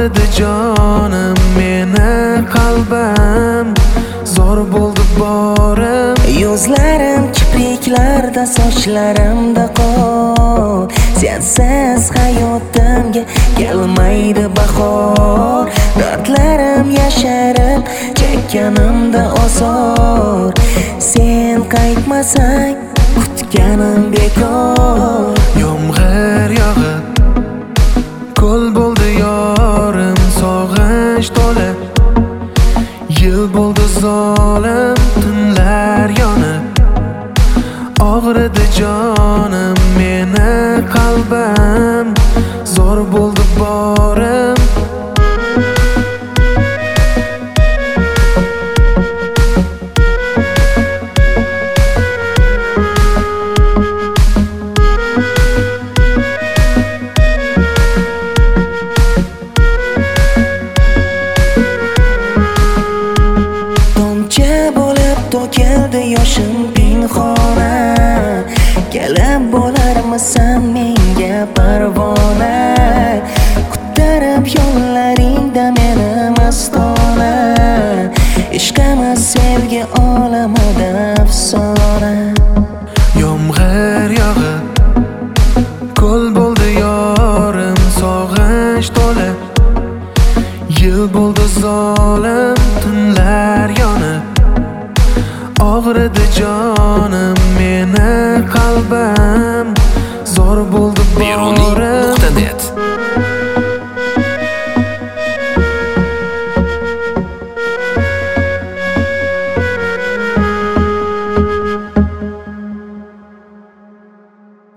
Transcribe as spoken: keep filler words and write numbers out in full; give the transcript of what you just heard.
Og'ridi jonim meni qalbim, zor bo'ldi borim. Yuzlarim kipriklarda, sochlarimda qor. Sensiz hayotimga kelmaydi bahor. Dardlarim yasharib, chekkanimda ozor. Sen qaytmasang, kutganim bekor. Yomg'ir yog'ib, ko'l bo'ldi yorim, sog'inch to'la. Yil bo'ldi zolim, tunlar yonib. Og'ridi jonim meni qalbim, zor bo'ldi borim. To'kildi yoshim pinhona, kelib bo'larmisan menga parvona. Ko'tarib yo'llaringda meni mastona, ishqimiz sevgi olamida afsona. Yomg'ir yog'ib, ko'l bo'ldi yorim, sog'inch to'la. Yil bo'ldi zolim, tunlar yonib. Og'ridi jonim meni qalbim, zor bo'ldi borim.